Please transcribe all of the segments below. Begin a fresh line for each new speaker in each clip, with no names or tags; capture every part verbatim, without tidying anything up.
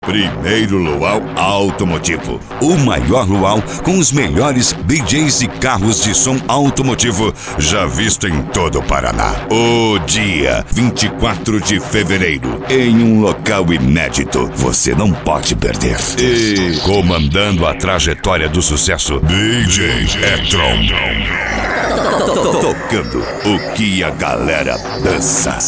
Primeiro Luau Automotivo, o maior luau com os melhores D Js e carros de som automotivo já visto em todo o Paraná. O dia vinte e quatro de fevereiro, em um local inédito, você não pode perder. E comandando a trajetória do sucesso, D J E-Tron. Tocando o que a galera dança.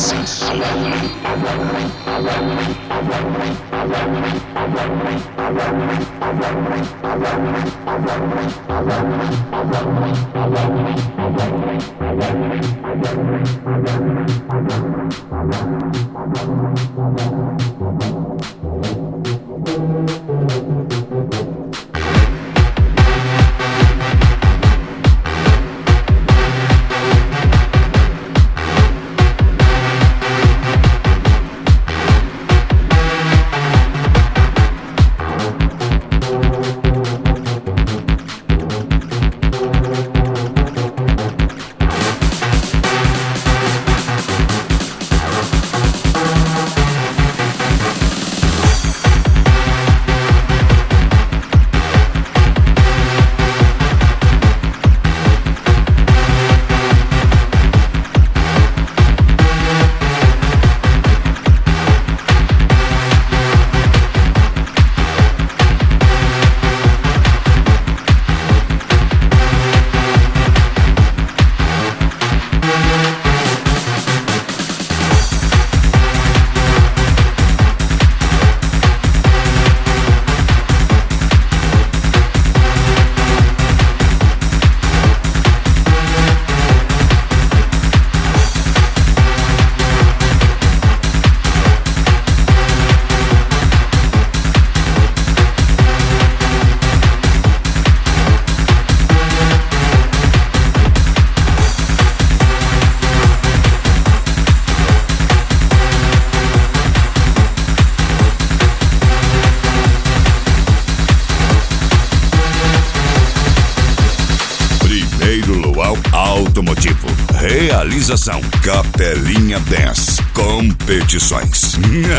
Primeiro Luau Automotivo. Realização Capelinha Dance Competições.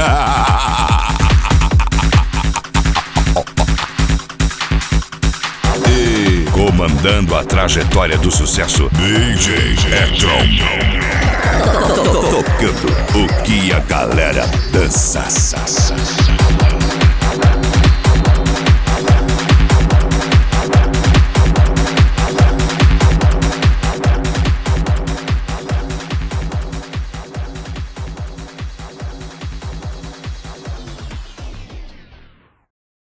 E comandando a trajetória do sucesso, D J E-Tron. Tocando o que a galera dança.